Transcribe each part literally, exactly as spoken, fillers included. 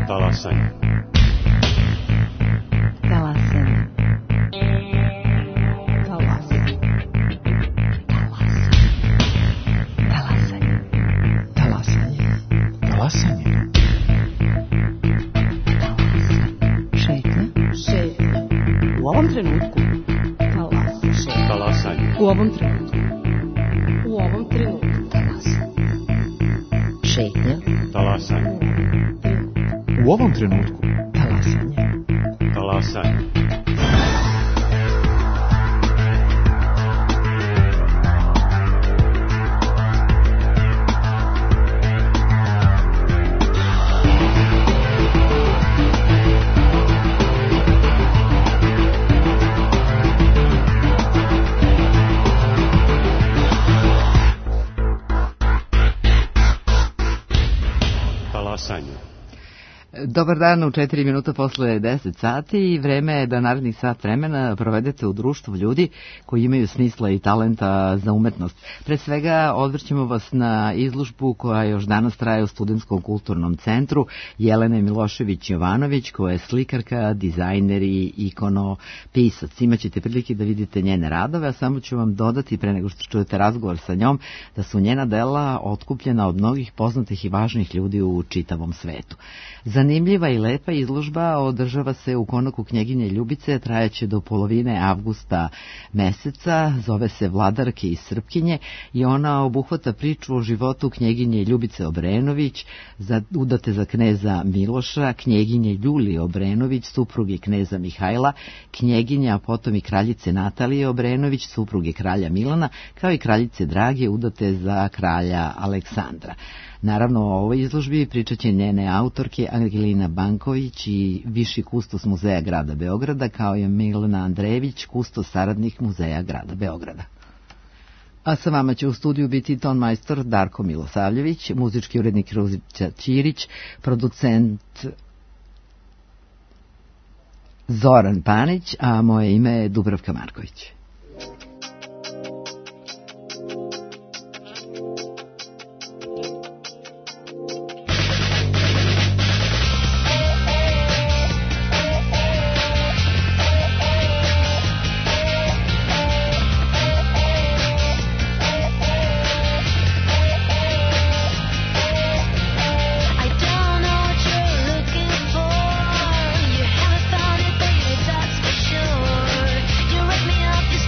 Talasanje. Talasanje. Talasanje. Talasanje. Talasanje. Talasanje. Šetnja. Šetnja. U ovom trenutku. Talasanje. Talasanje. U ovom trenutku. U ovom trenutku. Talasanje. Šetnja. Talasanje. U ovom trenutku. Talasanje. Talasanje. Talasanje. Dobar dan, u četiri minuta posle deset sati i vreme je da narednih sat vremena provedete u društvu ljudi koji imaju smisla i talenta za umetnost. Pre svega odvrćemo vas na izložbu koja još danas traje u Studentskom kulturnom centru Jelene Milošević-Jovanović, koja je slikarka, dizajner i ikonopisac. Imaćete prilike da vidite njene radove, a samo ću vam dodati pre nego što čujete razgovor sa njom da su njena dela otkupljena od mnogih poznatih i važnih ljudi u čitavom svetu. Zanimljiva i lepa izložba održava se u konaku Knjeginje Ljubice, trajaće do polovine avgusta meseca, zove se Vladarke iz Srpkinje i ona obuhvata priču o životu knjeginje Ljubice Obrenović, za, udate za kneza Miloša, knjeginje Ljulije Obrenović, supruge kneza Mihajla, knjeginja, a potom i kraljice Natalije Obrenović, supruge kralja Milana, kao i kraljice Drage, udate za kralja Aleksandra. Naravno, o ovoj izložbi pričat će njene autorke Angelina Banković i viši kustos Muzeja grada Beograda, kao i Milena Andrejević, kustos saradnik Muzeja grada Beograda. A sa vama će u studiju biti tonmajstor Darko Milosavljević, muzički urednik Ružica Ćirić, producent Zoran Panić, a moje ime je Dubravka Marković. You wake me up, you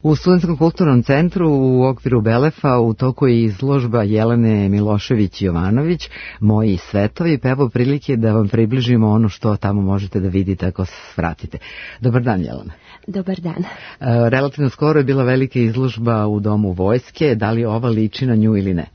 U Studentskom kulturnom centru u okviru Belefa u toku je izložba Jelene Milošević-Jovanović Moji svetovi, pa evo prilike da vam približimo ono što tamo možete da vidite ako se vratite. Dobar dan, Jelena. Dobar dan. Relativno skoro je bila velika izložba u Domu vojske, da li ova liči na nju ili ne?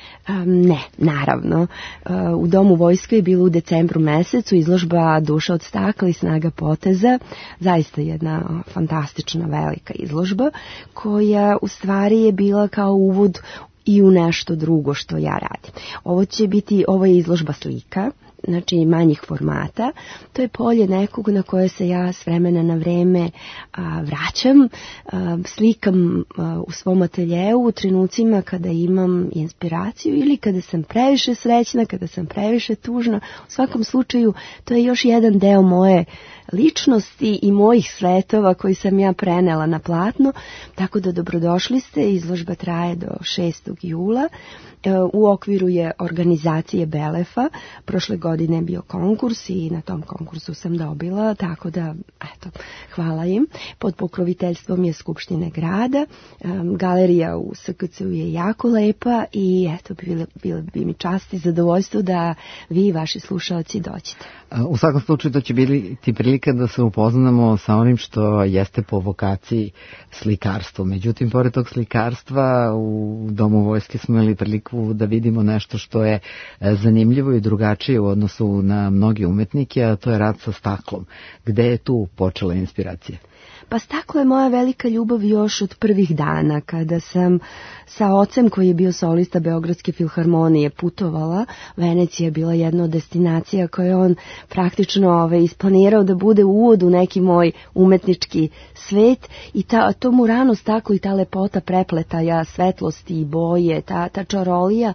Um, ne, naravno. Uh, u Domu vojske je bilo u decembru mesecu izložba Duša od stakla i snaga poteza. Zaista jedna fantastična velika izložba koja u stvari je bila kao uvod i u nešto drugo što ja radim. Ovo će biti, ovo je izložba slika, znači manjih formata. To je polje nekog na koje se ja s vremena na vreme a, vraćam, a, slikam a, u svom ateljeu u trenucima kada imam inspiraciju ili kada sam previše srećna, kada sam previše tužna. U svakom slučaju to je još jedan deo moje ličnosti i mojih svetova koji sam ja prenela na platno, tako da dobrodošli ste. Izložba traje do šestog jula. U okviru je organizacije Belefa. Prošle godine je bio konkurs i na tom konkursu sam dobila, tako da, eto, hvala im. Pod pokroviteljstvom je Skupštine grada. Galerija u S K C-u je jako lepa i eto, bilo, bilo bi mi čast i zadovoljstvo da vi i vaši slušalci dođete. U svakom slučaju to će biti prilika da se upoznamo sa onim što jeste po vokaciji slikarstvo. Međutim, pored tog slikarstva u Domu vojske smo imali priliku da vidimo nešto što je zanimljivo i drugačije u odnosu na mnogi umetnike, a to je rad sa staklom. Gde je tu počela inspiracija? Pa staklo je moja velika ljubav još od prvih dana, kada sam sa ocem koji je bio solista Beogradske filharmonije putovala. Venecija je bila jedna od destinacija koje on praktično ove, isplanirao da bude uvod u neki moj umetnički svet i ta, to murano staklo i ta lepota prepletaja svetlosti i boje, ta, ta čarolija,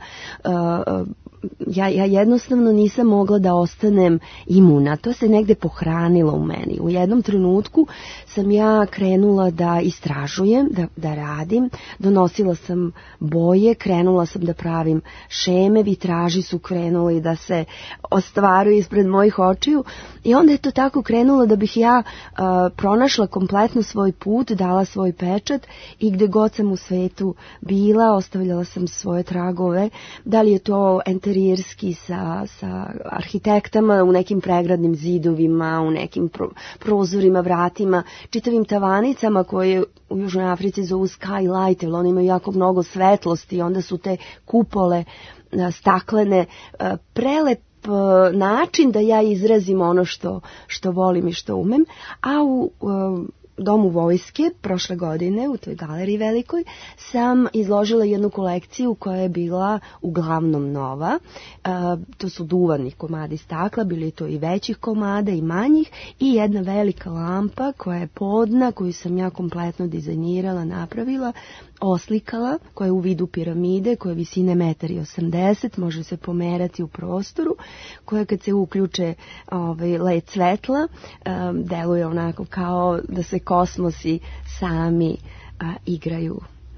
uh, Ja, ja jednostavno nisam mogla da ostanem imuna. To se negde pohranilo u meni. U jednom trenutku sam ja krenula da istražujem, da, da radim. Donosila sam boje, krenula sam da pravim šeme, vitraži su krenuli da se ostvaruju ispred mojih očiju. I onda je to tako krenulo da bih ja uh, pronašla kompletno svoj put, dala svoj pečat i gde god sam u svetu bila, ostavljala sam svoje tragove. Da li je to interijerski sa, sa arhitektama u nekim pregradnim zidovima, u nekim pro, prozorima, vratima, čitavim tavanicama koje u Južnoj Africi zovu skylight, jer oni imaju jako mnogo svetlosti i onda su te kupole staklene, prelep način da ja izrazim ono što, što volim i što umem, a u Domu vojske prošle godine u toj galeriji velikoj sam izložila jednu kolekciju koja je bila uglavnom nova. E, to su duvani komadi stakla, bili to i većih komada i manjih i jedna velika lampa koja je podna, koju sam ja kompletno dizajnirala, napravila, oslikala, koja je u vidu piramide, koja je visine metar i osamdeset, može se pomerati u prostoru, koja kad se uključe ovaj, led svetla, um, deluje onako kao da se kosmosi sami a, igraju.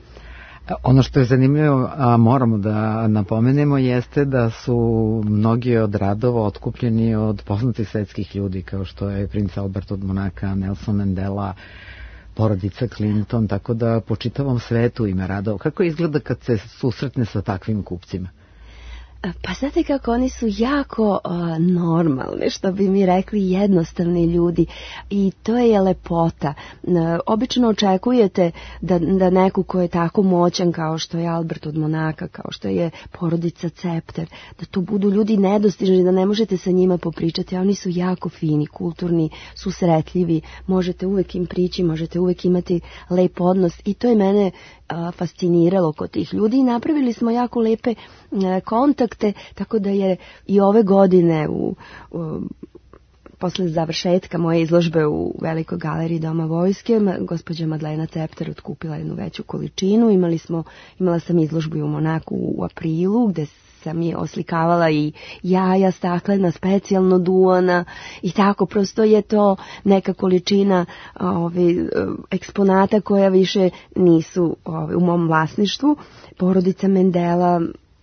Ono što je zanimljivo, a moramo da napomenemo, jeste da su mnogi od radova otkupljeni od poznatih svetskih ljudi, kao što je princ Albert od Monaka, Nelson Mandela, porodica Clinton, tako da po čitavom svetu ima radova. Kako izgleda kad se susretne sa takvim kupcima? Pa znate kako, oni su jako uh, normalni, što bi mi rekli, jednostavni ljudi i to je lepota. Uh, obično očekujete da, da neko ko je tako moćan kao što je Albert od Monaka, kao što je porodica Cepter, da to budu ljudi nedostižni, da ne možete sa njima popričati, a oni su jako fini, kulturni, susretljivi, možete uvek im prići, možete uvek imati lep odnos i to je mene uh, fasciniralo kod tih ljudi i napravili smo jako lepe uh, kontakte, tako da je i ove godine u, u posle završetka moje izložbe u Velikoj galeriji Doma vojske, gospođa Madlena Cepter otkupila jednu veću količinu. Imali smo, imala sam izložbu u Monaku u aprilu, gde sam je oslikavala i jaja staklena, specijalno duvana i tako, prosto je to neka količina ove, eksponata koja više nisu ove, u mom vlasništvu. Porodica Mandela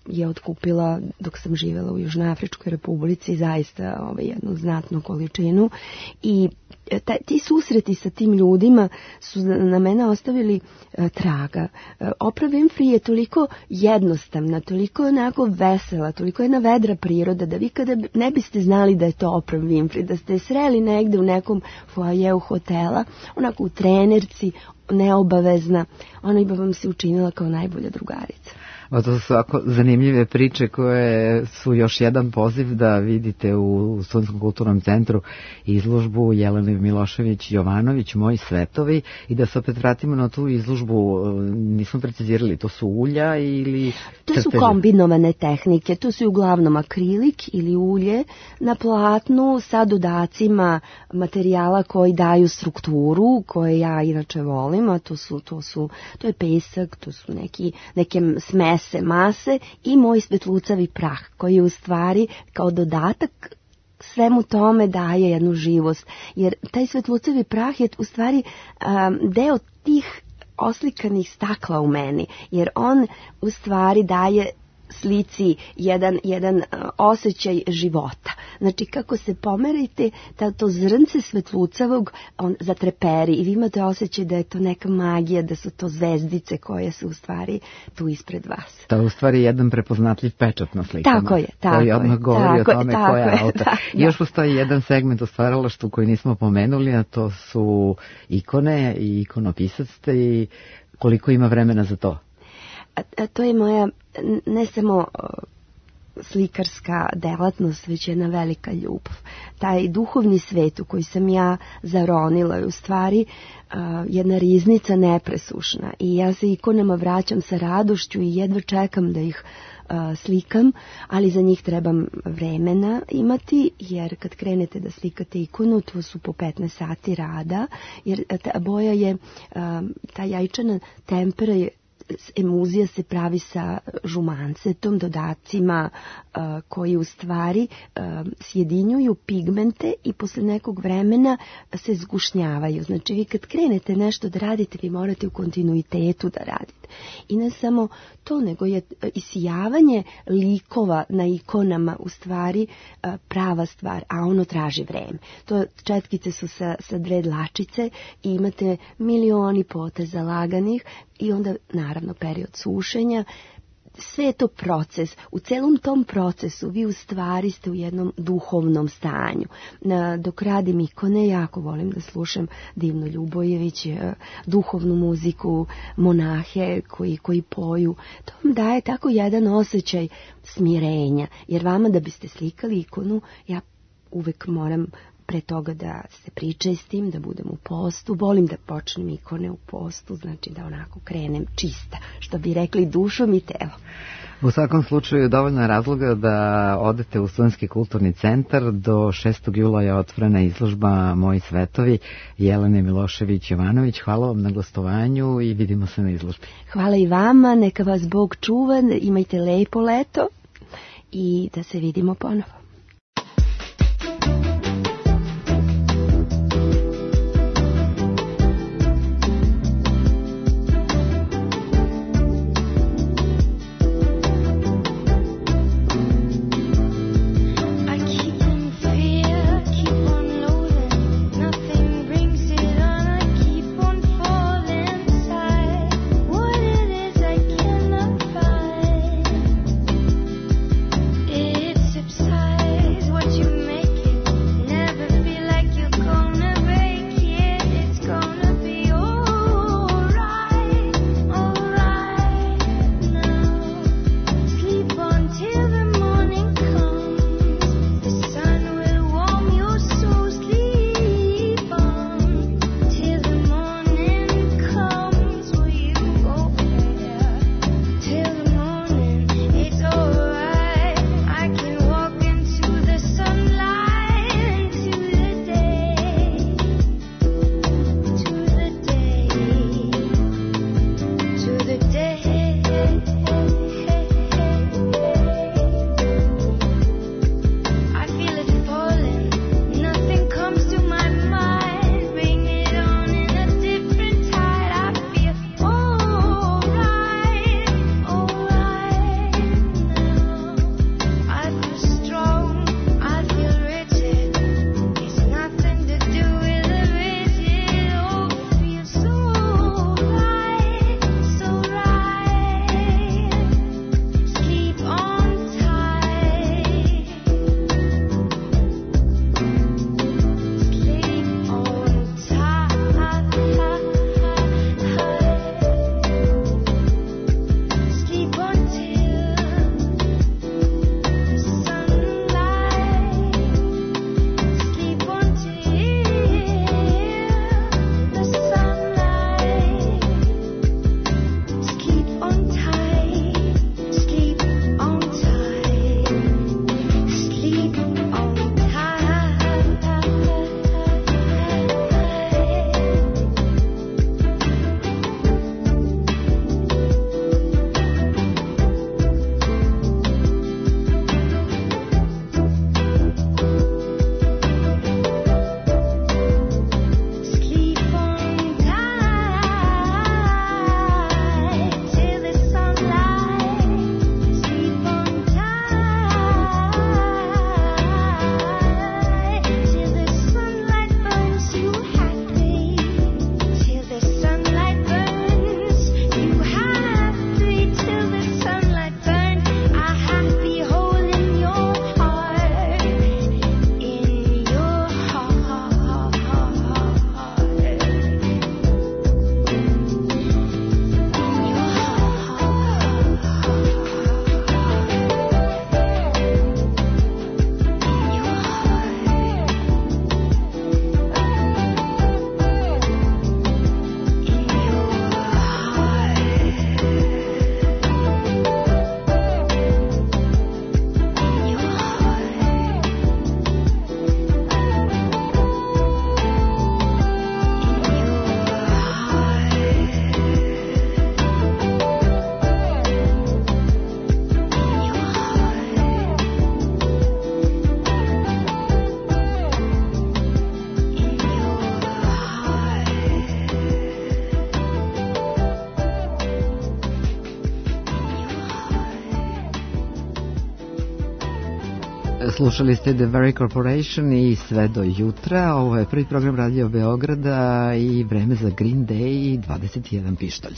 je otkupila dok sam živjela u Južnoafričkoj Republici, zaista ovaj, jednu znatnu količinu i ta, ti susreti sa tim ljudima su na mene ostavili uh, traga. Uh, Oprah Winfrey je toliko jednostavna, toliko onako vesela, toliko jedna vedra priroda da vi kada ne biste znali da je to Oprah Winfrey, da ste sreli negde u nekom foajeu hotela, onako u trenerci, neobavezna, ona bi vam se učinila kao najbolja drugarica. O, to su ovako zanimljive priče koje su još jedan poziv da vidite u Studentskom kulturnom centru izložbu Jelene Milošević-Jovanović Moji svetovi i da se opet vratimo na tu izložbu, nismo precizirali, to su ulja ili to su crteže? Kombinovane tehnike, to su uglavnom akrilik ili ulje na platnu sa dodacima materijala koji daju strukturu, koje ja inače volim, a to su, to su, to je pesak, to su neki, neke smese mase i moj svetlucavi prah koji u stvari kao dodatak svemu tome daje jednu živost, jer taj svetlucavi prah je u stvari um, deo tih oslikanih stakla u meni, jer on u stvari daje slici jedan, jedan uh, osjećaj života. Znači kako se pomerite, ta, to zrnce svetlucavog on zatreperi i vi imate osjećaj da je to neka magija, da su to zvezdice koje su u stvari tu ispred vas. To je u stvari jedan prepoznatljiv pečat na slikama. Tako je, tako koji odmah govori tako, o tome tako, koja je autor. Da, I još postoji jedan segment u stvaralaštvu koji nismo pomenuli, a to su ikone i ikonopisac ste i koliko ima vremena za to? A, a to je moja ne samo uh, slikarska delatnost, već jedna velika ljubav. Taj duhovni svet u koji sam ja zaronila je u stvari uh, jedna riznica nepresušna i ja se ikonama vraćam sa radošću i jedva čekam da ih uh, slikam, ali za njih trebam vremena imati, jer kad krenete da slikate ikonu, to su po petnaest sati rada, jer ta boja je, uh, ta jajčana tempera je, emulzija se pravi sa žumancetom, dodacima uh, koji u stvari uh, sjedinjuju pigmente i posle nekog vremena se zgušnjavaju. Znači vi kad krenete nešto da radite, vi morate u kontinuitetu da radite. I ne samo to, nego je isijavanje likova na ikonama u stvari uh, prava stvar, a ono traži vreme. To četkice su sa, sa dve dlačice i imate milioni poteza laganih i onda naravno period sušenja. Sve je to proces. U celom tom procesu vi u stvari ste u jednom duhovnom stanju. Dok radim ikone, jako volim da slušam Divnu Ljubojević, duhovnu muziku, monahe koji, koji poju. To vam daje tako jedan osjećaj smirenja. Jer vama da biste slikali ikonu, ja uvek moram pre toga da se pričestim, da budem u postu. Volim da počnem ikone u postu, znači da onako krenem čista, što bi rekli dušom i telom. U svakom slučaju dovoljno je razloga da odete u Studentski kulturni centar. Do šestog jula je otvorena izložba Moji svetovi Jelene Milošević-Jovanović. Hvala vam na gostovanju i vidimo se na izložbi. Hvala i vama, neka vas Bog čuva, imajte lepo leto i da se vidimo ponovo. Subside. Slušali ste The Very Corporation i Sve do jutra. Ovo je prvi program Radio Beograda i vreme za Green Day dvadeset jedan pištolj.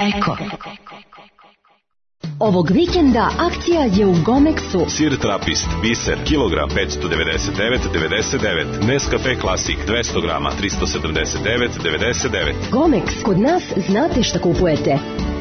Eko. Ovog vikenda akcija je u Gomexu. Sir trapist, biser, kilogram petsto devedeset devet devedeset devet. Nescafe Classic, dvesta grama, tristo sedamdeset devet devedeset devet. Gomex, kod nas znate šta kupujete.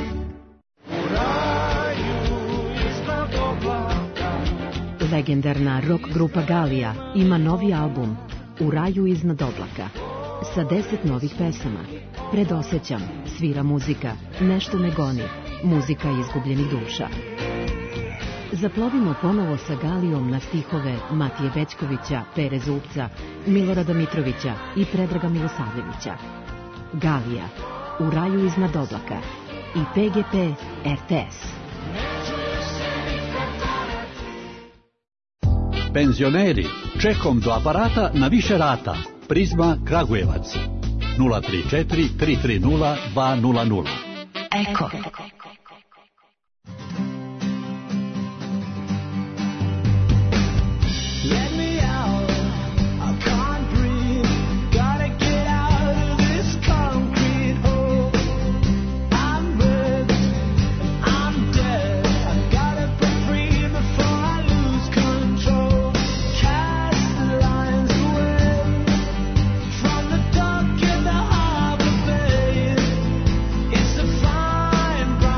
Legendarna rock grupa Galija ima novi album U raju iznad oblaka sa deset novih pesama. Predosećam, svira muzika, nešto me goni, muzika izgubljenih duša. Zaplovimo ponovo sa Galijom na stihove Matije Bećkovića, Pere Zupca, Milorada Mitrovića i Predraga Milosavljevića. Galija, U raju iznad oblaka i P G P R T S. Penzioneri, čekom do aparata na više rata. Prizma Kragujevac. nula tri četiri tri tri nula dva nula nula. Eko. Fine.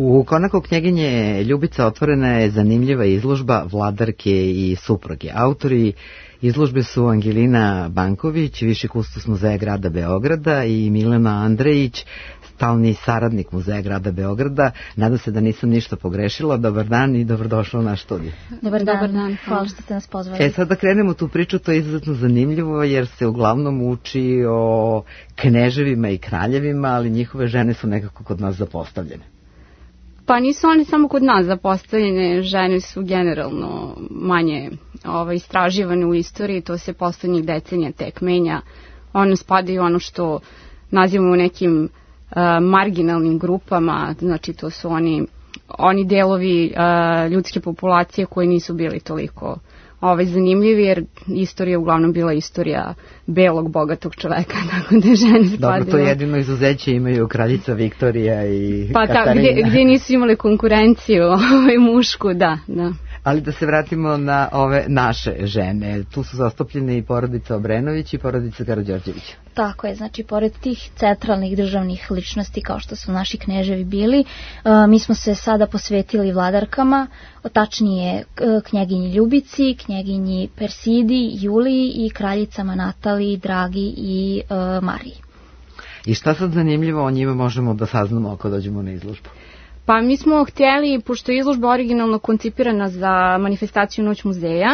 U Konaku knjeginje Ljubica otvorena je zanimljiva izložba Vladarke i supruge. Autori izložbe su Angelina Banković, viši kustos Muzeja grada Beograda, i Milena Andrejić, stalni saradnik Muzeja grada Beograda. Nadam se da nisam ništa pogrešila. Dobar dan i dobrodošla u naš studij. Dobar dan, Dobar dan. Hvala što ste nas pozvali. E, sad da krenemo tu priču, to je izuzetno zanimljivo jer se uglavnom uči o kneževima i kraljevima, ali njihove žene su nekako kod nas zapostavljene. Pa nisu oni samo kod nas zapostavljene, žene su generalno manje ovaj, istraživane u istoriji, to se poslednjih decenija tek menja. One spadaju ono što nazivamo nekim uh, marginalnim grupama, znači to su oni, oni delovi uh, ljudske populacije koji nisu bili toliko ovaj, zanimljivi, jer istorija uglavnom bila istorija belog, bogatog čoveka, tako da žene spadaju. Dobro, to jedino izuzeće imaju kraljica Viktorija i pa Katarina. Pa gdje, gdje nisu imali konkurenciju ovaj, mušku, da, da. Ali da se vratimo na ove naše žene. Tu su zastupljene i porodica Obrenović i porodica Karađorđević. Tako je, znači pored tih centralnih državnih ličnosti kao što su naši kneževi bili, mi smo se sada posvetili vladarkama, tačnije knjeginji Ljubici, knjeginji Persidi, Juliji i kraljicama Nataliji, Dragi i Mariji. I šta sad zanimljivo o njima možemo da saznamo ako dođemo na izložbu? Pa mi smo htjeli, pošto je izložba originalno koncipirana za manifestaciju Noć muzeja,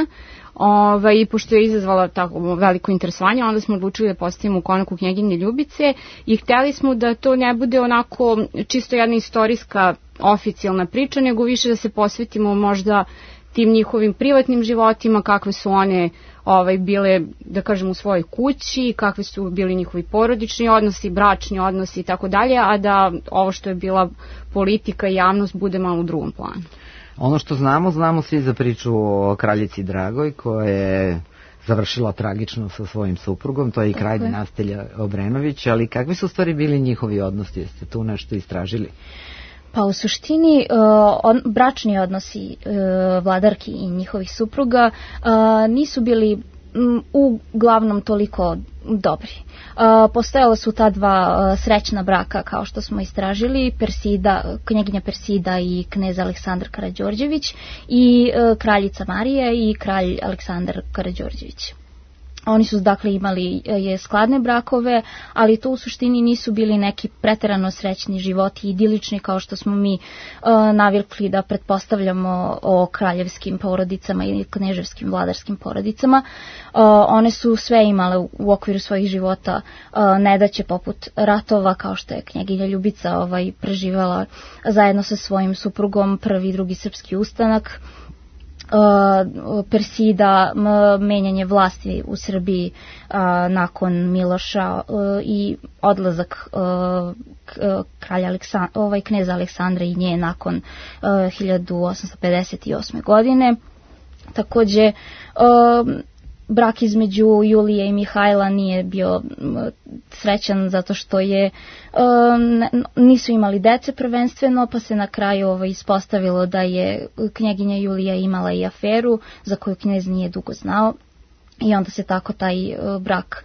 ovaj, pošto je izazvala tako veliko interesovanje, onda smo odlučili da postavimo u Konaku knjeginje Ljubice i htjeli smo da to ne bude onako čisto jedna istorijska oficijalna priča, nego više da se posvetimo možda tim njihovim privatnim životima, kakve su one ovaj, bile, da kažem, u svojoj kući, kakvi su bili njihovi porodični odnosi, bračni odnosi i tako dalje, a da ovo što je bila politika i javnost bude malo u drugom planu. Ono što znamo, znamo svi za priču o kraljici Dragoj, koja je završila tragično sa svojim suprugom, to je i kralj dinastije Obrenović, ali kakvi su u stvari bili njihovi odnosi, jeste tu nešto istražili? Pa u suštini uh, on, bračni odnosi uh, vladarki i njihovih supruga uh, nisu bili um, uglavnom toliko dobri. Uh, postojala su ta dva uh, srećna braka kao što smo istražili, Persida, knjeginja Persida i knez Aleksandar Karađorđević i uh, kraljica Marija i kralj Aleksandar Karađorđević. Oni su dakle imali je skladne brakove, ali to u suštini nisu bili neki preterano srećni životi, idilični kao što smo mi uh, navikli da pretpostavljamo o kraljevskim porodicama ili kneževskim vladarskim porodicama. Uh, one su sve imale u, u okviru svojih života uh, nedaće poput ratova, kao što je knjeginja Ljubica ovaj, preživela zajedno sa svojim suprugom prvi i drugi srpski ustanak. Uh, Persida, m, menjanje vlasti u Srbiji uh, nakon Miloša uh, i odlazak uh, k, kralja Aleksandra, ovaj kneza Aleksandra i nje nakon uh, hiljadu osamsto pedeset osme godine. Takođe uh, brak između Julije i Mihajla nije bio srećan zato što je nisu imali dece prvenstveno, pa se na kraju ovo ispostavilo da je knjeginja Julija imala i aferu za koju knez nije dugo znao i onda se tako taj brak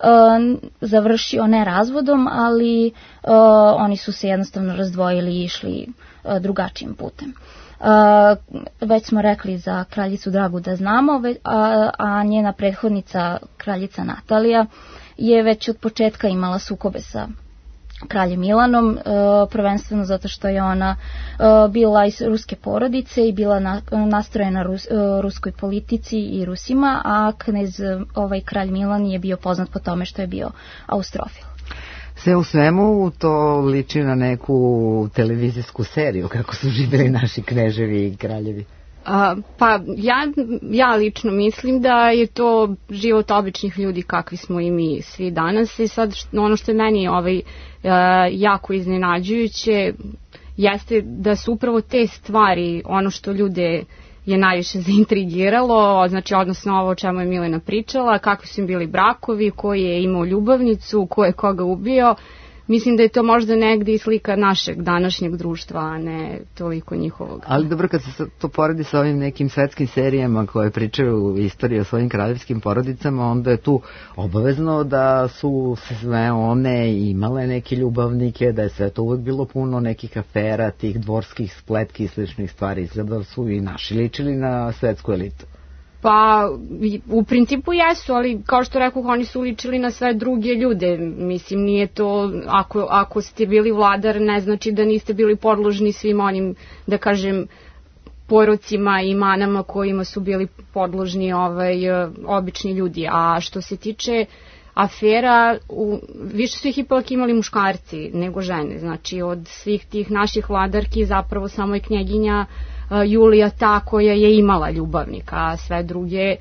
završio ne razvodom, ali oni su se jednostavno razdvojili i išli drugačijim putem. Uh, već smo rekli za kraljicu Dragu da znamo, ve, a, a njena prethodnica kraljica Natalija je već od početka imala sukobe sa kraljem Milanom, uh, prvenstveno zato što je ona uh, bila iz ruske porodice i bila na, nastrojena rus, uh, ruskoj politici i Rusima, a knez, ovaj kralj Milan je bio poznat po tome što je bio austrofil. Sve u svemu to liči na neku televizijsku seriju kako su živjeli naši kneževi i kraljevi. A, pa ja, ja lično mislim da je to život običnih ljudi kakvi smo i mi svi danas i sad ono što je meni ovaj, jako iznenađujuće jeste da su upravo te stvari ono što ljude je najviše zaintrigiralo, znači odnosno ovo o čemu je Milena pričala, kakvi su im bili brakovi, ko je imao ljubavnicu, ko je koga ubio. mislim da je to možda negde i slika našeg današnjeg društva, a ne toliko njihovog. Ali dobro, kad se to poredi sa ovim nekim svetskim serijama koje pričaju istoriju o svojim kraljevskim porodicama, onda je tu obavezno da su sve one imale neke ljubavnike, da je sve to uvek bilo puno nekih afera, tih dvorskih spletki i sličnih stvari. Izgleda su i naši ličili na svetsku elitu. Pa, u principu jesu, ali kao što rekao, oni su ličili na sve druge ljude. Mislim, nije to, ako, ako ste bili vladar, ne znači da niste bili podložni svim onim, da kažem, porocima i manama kojima su bili podložni ovaj, obični ljudi. A što se tiče afera, u, više su ih ipak imali muškarci nego žene. Znači, od svih tih naših vladarki zapravo samo je knjeginja Julija ta koja je imala ljubavnika, a sve druge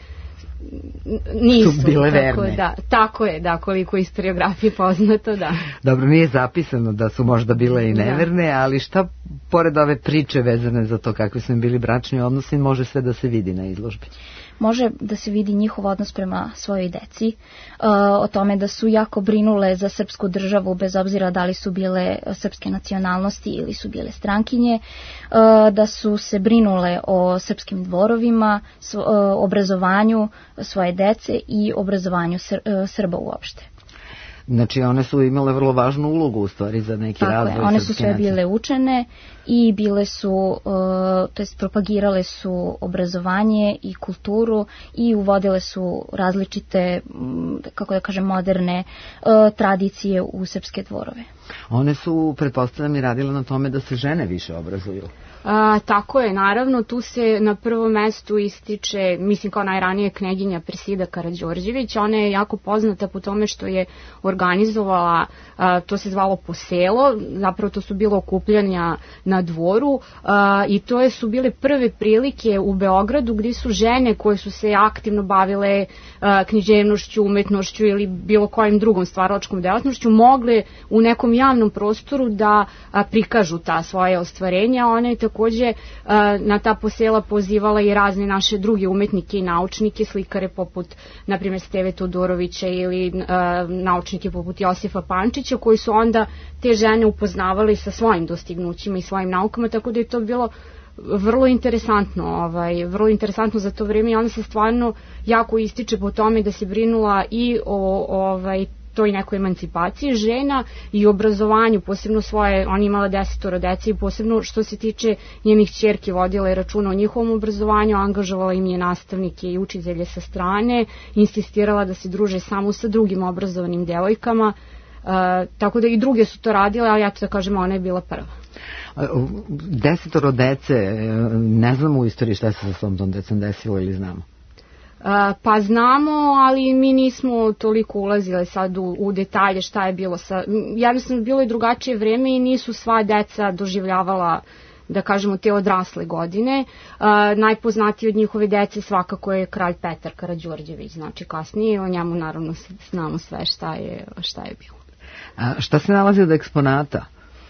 nisu. Su bile tako, verne. Da, tako je, da, koliko istoriografije poznato, da. Dobro, nije zapisano da su možda bile i neverne, da. Ali šta pored ove priče vezane za to kakvi su im bili bračni odnosi, može sve da se vidi na izložbi? Može da se vidi njihov odnos prema svojoj deci, o tome da su jako brinule za srpsku državu bez obzira da li su bile srpske nacionalnosti ili su bile strankinje, da su se brinule o srpskim dvorovima, obrazovanju svoje dece i obrazovanju Srba uopšte. Znači one su imale vrlo važnu ulogu u stvari za neki Tako razvoj. Je, one su sve bile učene i bile su, uh, to jest propagirale su obrazovanje i kulturu i uvodile su različite, kako da kažem, moderne uh, tradicije u srpske dvorove. One su, pretpostavljam, i radile na tome da se žene više obrazuju. A, tako je, naravno, tu se na prvom mestu ističe, mislim kao najranije knjeginja Persida Karađorđević. Ona je jako poznata po tome što je organizovala, a, to se zvalo poselo, zapravo to su bilo okupljanja na dvoru a, i to je su bile prve prilike u Beogradu gdje su žene koje su se aktivno bavile a, književnošću, umetnošću ili bilo kojim drugom stvaralačkom delatnošću mogle u nekom javnom prostoru da a, prikažu ta svoje ostvarenja. Ona je takođe na ta posela pozivala i razne naše druge umetnike i naučnike, slikare poput, na primjer, Steve Todorovića ili naučnike poput Josifa Pančića, koji su onda te žene upoznavali sa svojim dostignućima i svojim naukama, tako da je to bilo vrlo interesantno, ovaj, vrlo interesantno za to vreme i ona se stvarno jako ističe po tome da se brinula i o ovaj, toj nekoj emancipaciji žena i obrazovanju, posebno svoje, ona imala desetoro dece i posebno što se tiče njenih ćerki vodila je računa o njihovom obrazovanju, angažovala im je nastavnike i učitelje sa strane, insistirala da se druže samo sa drugim obrazovanim devojkama, uh, tako da i druge su to radile, ali ja to da kažem, ona je bila prva. Desetoro dece, ne znamo u istoriji šta se sa svom tom decom desilo ili znamo? Uh, pa znamo, ali mi nismo toliko ulazile sad u, u detalje šta je bilo sa... Jednostavno bilo je drugačije vreme i nisu sva deca doživljavala, da kažemo, te odrasle godine. Uh, najpoznatiji od njihove dece svakako je kralj Petar Karađorđević, znači kasnije o njemu naravno znamo sve šta je, šta je bilo. A šta se nalazi od eksponata?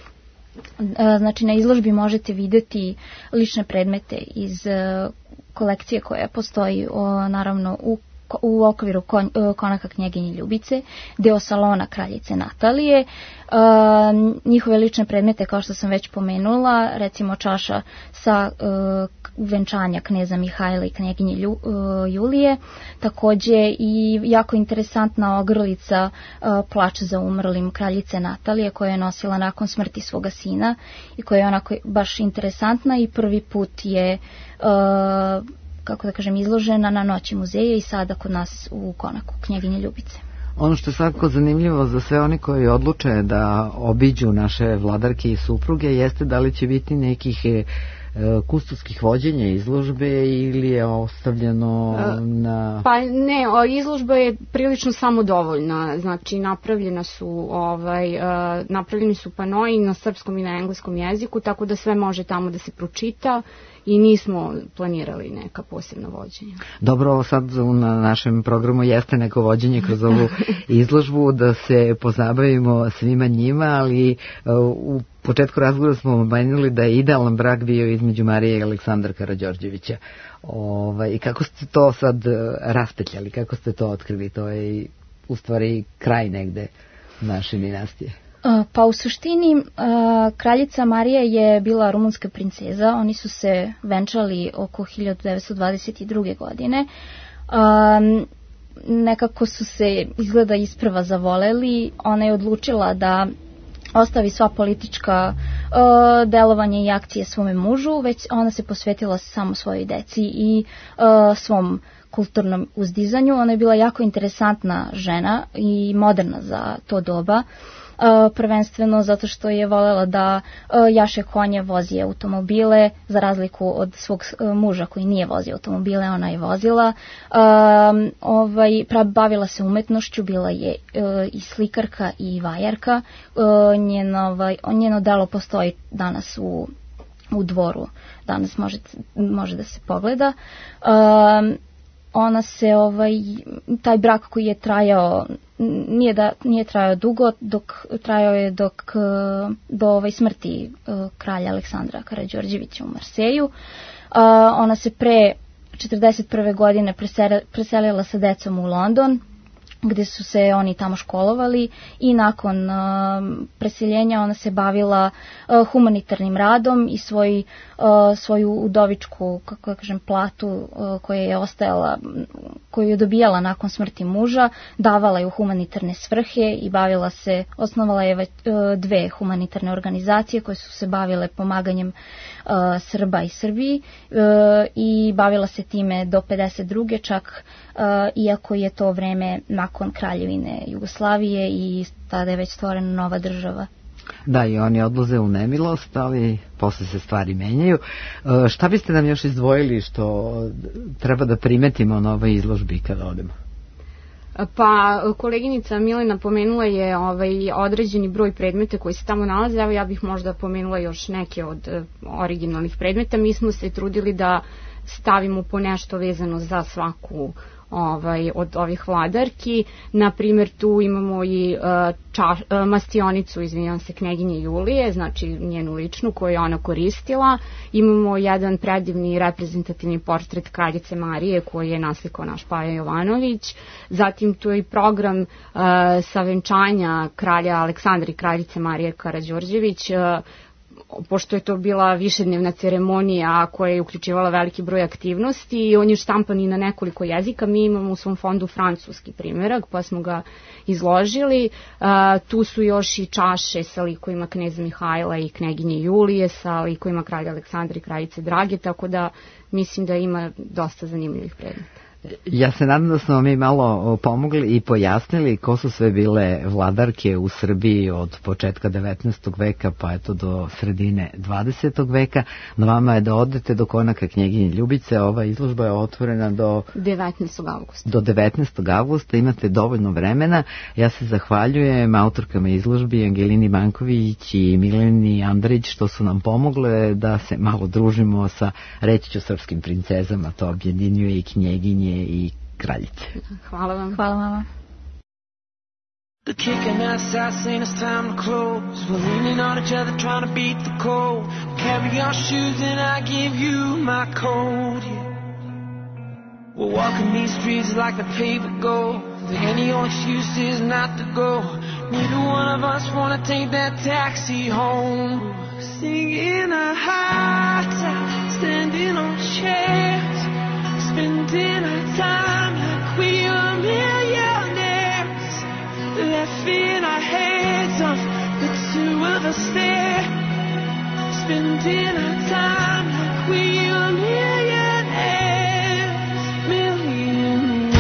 Znači na izložbi možete videti lične predmete iz kolekcije koja postoji o, naravno u, u okviru kon, konaka knjeginje Ljubice, deo salona kraljice Natalije. E, njihove lične predmete, kao što sam već pomenula, recimo čaša sa e, venčanja kneza Mihajla i knjeginje Lju, e, Julije, takođe i jako interesantna ogrlica e, plač za umrlim kraljice Natalije koja je nosila nakon smrti svoga sina i koja je onako baš interesantna i prvi put je e, kako da kažem, izložena na Noći muzeja i sada kod nas u konaku knjeginje Ljubice. Ono što je svakako zanimljivo za sve oni koji odluče da obiđu naše vladarke i supruge jeste da li će biti nekih e, kustovskih vođenja izložbe ili je ostavljeno na... Pa ne, izložba je prilično samodovoljna, znači napravljena su, ovaj, napravljeni su panoji na srpskom i na engleskom jeziku, tako da sve može tamo da se pročita i nismo planirali neka posebna vođenja. Dobro, ovo sad na našem programu jeste neko vođenje kroz ovu izložbu da se pozabavimo svima njima, ali u početku razgovora smo omenuli da je idealan brak bio između Marije i Aleksandra Karađorđevića. Ovaj, kako ste to sad raspetljali, kako ste to otkrili? To je u stvari kraj negde naše dinastije. Pa u suštini kraljica Marija je bila rumunska princeza, oni su se venčali oko hiljadu devetsto dvadeset druge. godine. Nekako su se izgleda isprva zavoleli, ona je odlučila da ostavi sva politička uh, delovanja i akcije svome mužu, već ona se posvetila samo svojoj deci i uh, svom kulturnom uzdizanju. Ona je bila jako interesantna žena i moderna za to doba. Uh, prvenstveno zato što je volela da uh, jaše konje, vozi automobile, za razliku od svog uh, muža koji nije vozio automobile, ona je vozila. Uh, ovaj, bavila se umetnošću, bila je uh, i slikarka i vajarka. Uh, njeno, ovaj, njeno delo postoji danas u, u dvoru, danas može, može da se pogleda. Uh, ona se, ovaj, taj brak koji je trajao, nije da nije trajao dugo, dok trajao je dok do ovaj smrti kralja Aleksandra Karađorđevića u Marseju. Ona se pre četrdeset prve. godine preselila sa decom u London, gde su se oni tamo školovali, i nakon uh, preseljenja ona se bavila uh, humanitarnim radom i svoj, uh, svoju udovičku, kako kažem, platu uh, koja je ostajala, koju je dobijala nakon smrti muža, davala je u humanitarne svrhe i bavila se, osnovala je uh, dve humanitarne organizacije koje su se bavile pomaganjem uh, Srba i Srbiji uh, i bavila se time do pedeset druge čak, uh, iako je to vreme nakon kraljevine Jugoslavije i tada je već stvorena nova država. Da, i oni odlaze u nemilost, ali posle se stvari menjaju. E, šta biste nam još izdvojili što treba da primetimo na ovoj izložbi kada odemo? Pa, koleginica Milena pomenula je ovaj određeni broj predmeta koji se tamo nalaze, evo ja bih možda pomenula još neke od originalnih predmeta. Mi smo se trudili da stavimo po nešto vezano za svaku ovaj, od ovih vladarki. Na primjer, tu imamo i uh, ča, uh, mastionicu, izvinjam se, knjeginje Julije, znači njenu ličnu koju je ona koristila. Imamo jedan predivni reprezentativni portret kraljice Marije koji je naslikao naš Paja Jovanović. Zatim tu je i program uh, savenčanja kralja Aleksandra i kraljice Marije Karađorđević, uh, pošto je to bila višednevna ceremonija koja je uključivala veliki broj aktivnosti i on je štampan i na nekoliko jezika. Mi imamo u svom fondu francuski primjerak pa smo ga izložili. Uh, tu su još i čaše sa likovima kneza Mihajla i knjeginje Julije, sa likovima kralja Aleksandra i kraljice Drage, tako da mislim da ima dosta zanimljivih predmeta. Ja se nadam da smo mi malo pomogli i pojasnili ko su sve bile vladarke u Srbiji od početka devetnaestog veka pa eto do sredine dvadesetog veka. Na vama je da odete do konaka knjeginje Ljubice. Ova izložba je otvorena do devetnaestog avgusta. Do devetnaestog avgusta imate dovoljno vremena. Ja se zahvaljujem autorkama izložbi Angelini Banković i Mileni Andrić što su nam pomogle da se malo družimo sa, reći ću, srpskim princezama. To objedinjuje i knjeginje i kraljice. Hvala vam. Hvala vama. The kicking outside saying it's time to close. We're leaning on each other trying to beat the cold. Carry your shoes and I give you my coat, yeah. We're walking these streets like the paved gold. There ain't no excuses not to go. Neither one of us wanna take that taxi home. Singing a high time, standing on chairs, spending our time like we are millionaires. Laughing our heads off, the two of us there, spending our time like we are millionaires, millionaires.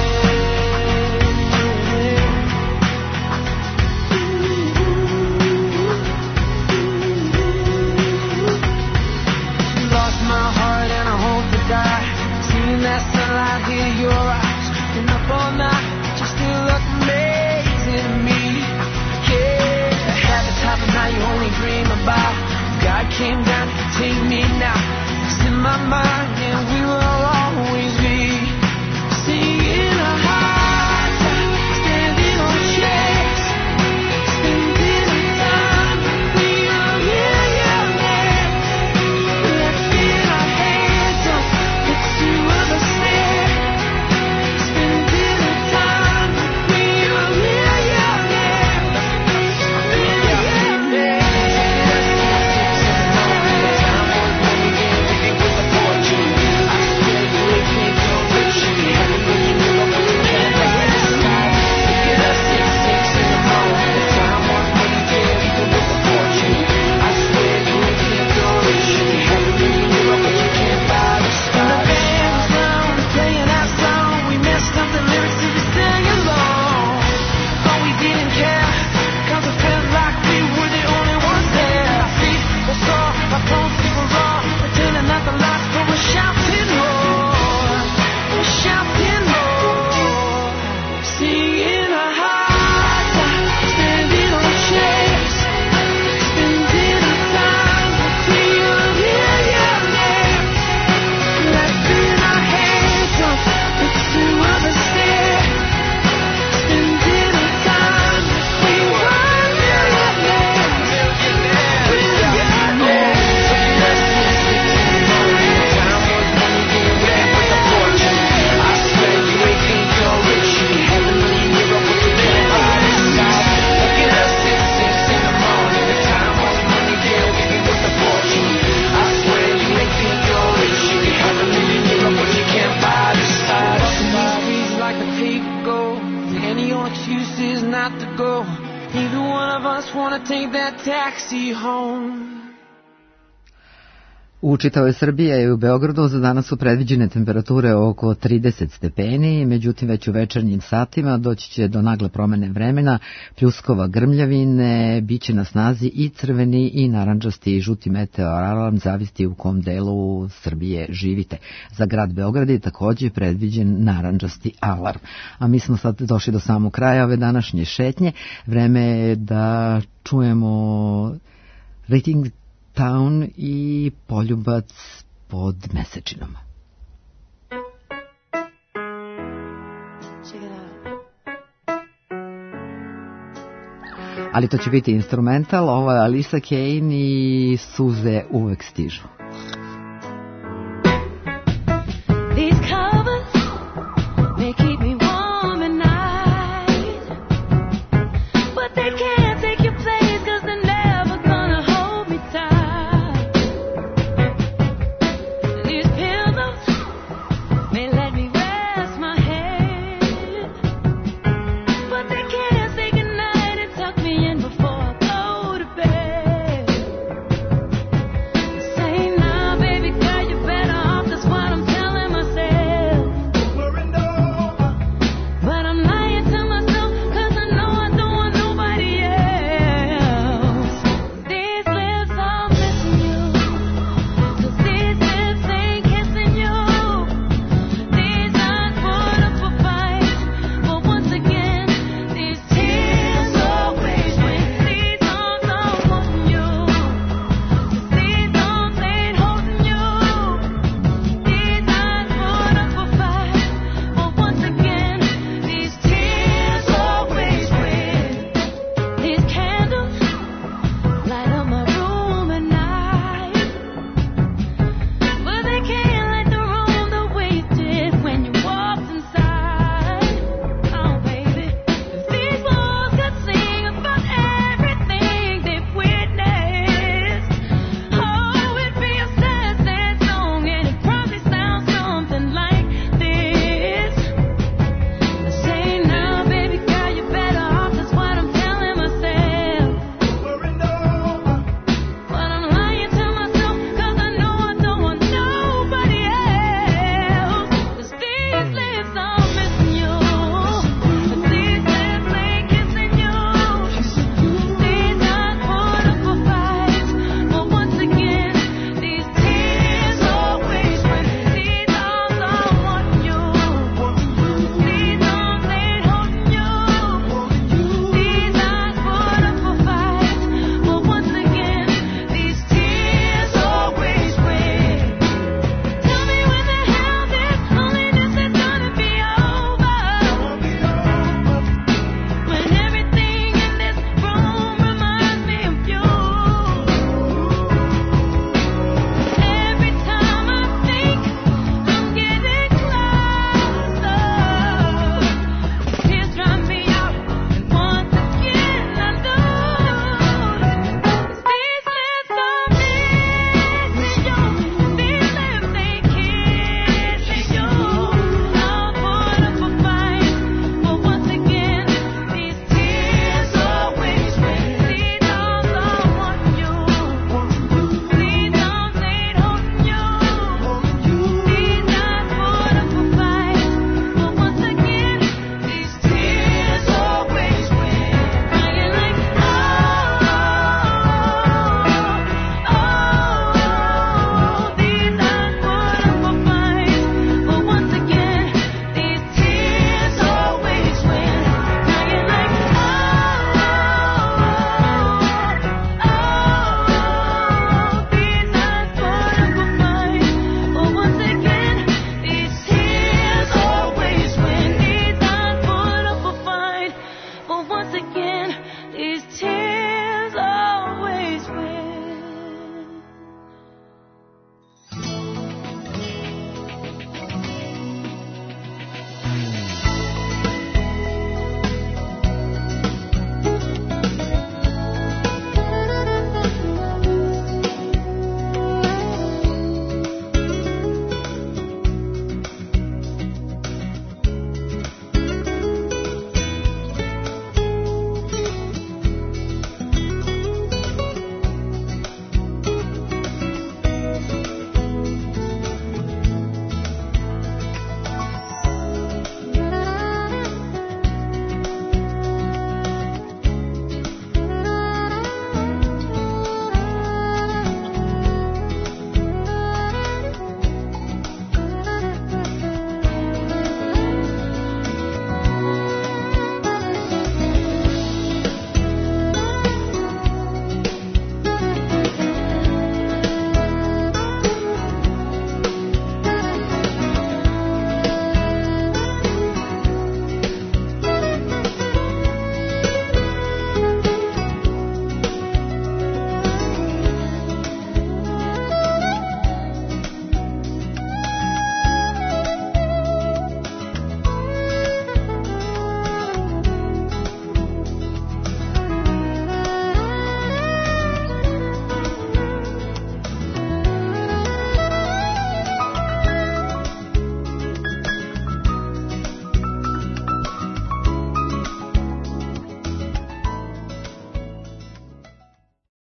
Lost my heart and I hope to die. Seeing that sunlight hit your eyes, been up all night, but you still look amazing to me. Yeah, half the time of night you only dream about. God came down to take me now. It's in my mind and we will always be singing a high time, standing on chairs, spending our time like we are millionaires. Laughing our heads off, the two of us there, spending our time like we are millionaires. Millionaires. take that taxi home. U čitavoj Srbiji i u Beogradu za danas su predviđene temperature oko trideset stepeni, međutim već u večernjim satima doći će do nagle promene vremena, pljuskova, grmljavine, bit će na snazi i crveni i narandžasti i žuti meteoralarm, zavisti u kom delu Srbije živite. Za grad Beograd je takođe predviđen narandžasti alarm. A mi smo sad došli do samog kraja ove današnje šetnje. Vreme je da čujemo rating Town i Poljubac pod Mesečinom. Ali to će biti instrumental, ovo je Alisa Kane i Suze uvek stižu. These